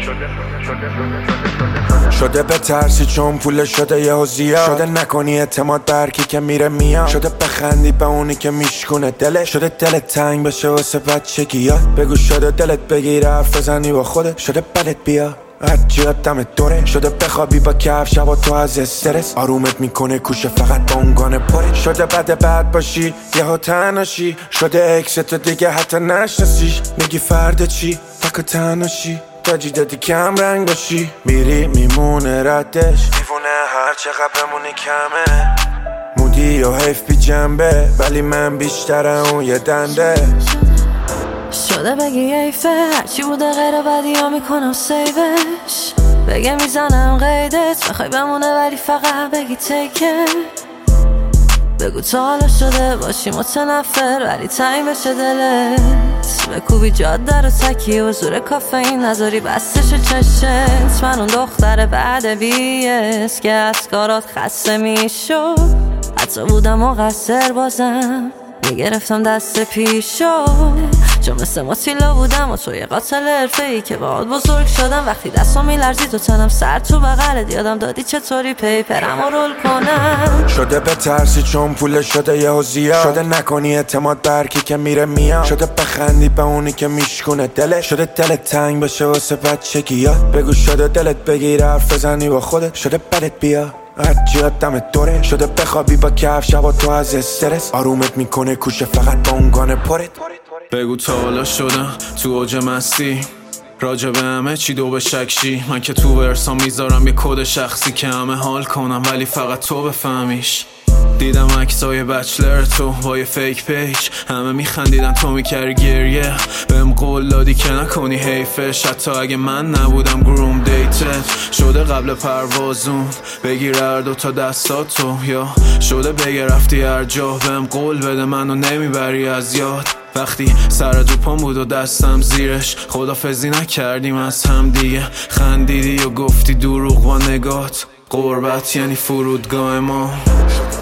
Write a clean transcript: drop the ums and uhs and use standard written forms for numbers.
شده بترسی چون پول شده یهو زیاد، شده نکنی اعتماد برکی که میره میاد، شده بخندی به اونی که میشکونه دلت، شده دلت تنگ بشه واسه بچگیات. بگو شده دلت بگیره حرف بزنی با خودت، شده بدت بیا هرچی دمت دوره، شده بخوابی با کف شبا تو از استرس، آرومت میکنه کوشه فقط با اونگانه پره، شده بد باشی یهو تنهاشی، شده اکست دیگه حتی نشناسیش، میگی فرد چی تک تنهاشی، تاجی دادی کم رنگ باشی، میری میمونه ردش دیوونه هر چقدر بمونی کمه، مودی و حیف بی جنبه ولی من بیشتره اون یه دنده. شده بگی ایفه هرچی بوده غیر بدی ها میکنم سیوش، بگه میزنم قیدت بخوای بمونه ولی فقط بگی تیکه، بگو تا حالا شده باشی متنفر ولی تنگ بشه دلت، بکوبی جاده رو تکی و زور کافئین نذاری بستش چشت، من اون دختر بعد بیس که از کارات خسته میشد، حتی بودم مقصر بازم میگرفتم دست پیشو، چون مثل ماتیلا بودم و توی قاتل حرفه‌ای که باهات بزرگ شدم، وقتی دستم میلرزید و تنم سر تو بغلت یادم دادی چطوری پیپرم رو رول کنم. شده بترسی چون پول شده یهو زیاد، شده نکنی اعتماد برکی که میره میاد، شده بخندی به اونی که میشکونه دلت، شده دلت تنگ بشه واسه بچگیات. بگو شده دلت بگیره حرف بزنی با خودت، شده بدت بیا هرچی دمت دوره، شده بخوابی با کف شبا تو از استرس، آرومت میکنه کوشه فقط با اونگانه پرت. بگو تا حالا شدم تو اوج مستی راجع به همه چی دو به شکشی، من که تو ورسام میذارم یه کد شخصی که همه حال کنم ولی فقط تو بفهمیش. دیدم عکسای بچلر تو با یه فیک پیج، همه میخندیدن تو میکردی گریه، بهم قول دادی که نکنی حیفش، حتی اگه من نبودم گروم دیتت، شده قبل پروازون بگیر هر دو تا دستاتو، یا شده بگه رفتی هر جا، بهم قول بده منو نمیبری از یاد، وقتی سر دو پام بود و دستم زیرش، خدافزی نکردیم از هم دیگه، خندیدی و گفتی دروغ با نگات، غربت یعنی فرودگاه ما.